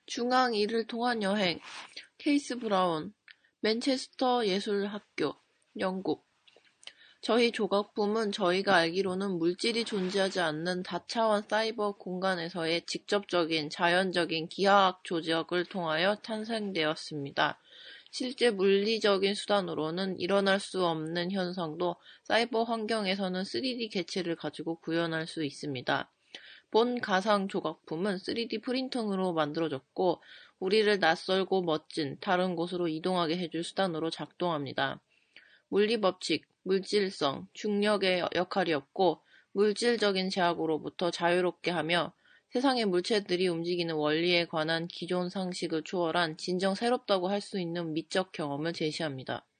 중앙 일을 통한 여행, 케이스 브라운, 맨체스터 예술학교, 영국. 저희 조각품은 저희가 알기로는 물질이 존재하지 않는 다차원 사이버 공간에서의 직접적인 자연적인 기하학 조작을 통하여 탄생되었습니다. 실제 물리적인 수단으로는 일어날 수 없는 현상도 사이버 환경에서는 3D 개체를 가지고 구현할 수 있습니다. 본 가상 조각품은 3D 프린팅으로 만들어졌고 우리를 낯설고 멋진 다른 곳으로 이동하게 해줄 수단으로 작동합니다. 물리법칙, 물질성, 중력의 역할이었고 물질적인 제약으로부터 자유롭게 하며 세상의 물체들이 움직이는 원리에 관한 기존 상식을 초월한 진정 새롭다고 할 수 있는 미적 경험을 제시합니다.